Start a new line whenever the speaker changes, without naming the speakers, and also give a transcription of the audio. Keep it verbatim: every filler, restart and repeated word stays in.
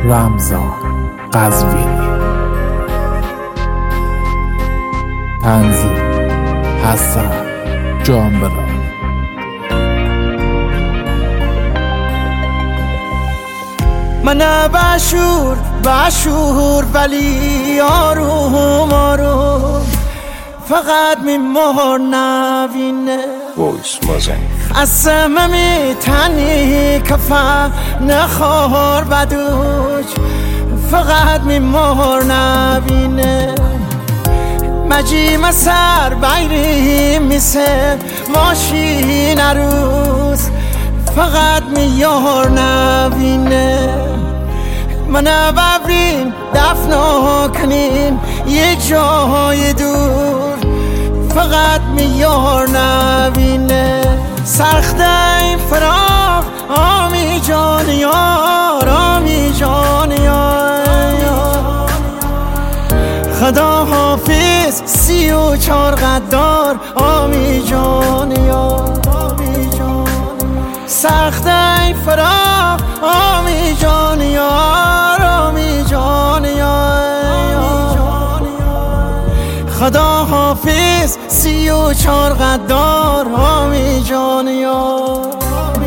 رمضان قزوینی. تنظیم حسن جانبران.
من بشور بشور ولی آروم آروم فقط میمهر نبینه
وایس مازن
قسم میتنی کفا نخور بدوش فقط میمهر نبینه مجیم سر بیری میسه ماشین عروس فقط میار نبینه من ببرین دفن کنین یه جای دور فقط میار نبینه سخته این فراق آمی جان یار آمی جان یار خدا حافظ سی و چار قدار آمی جان یار سخته این فراق آمی جان یار آمی جان یار خدا حافظ سی و چار قدار آمی جان یار.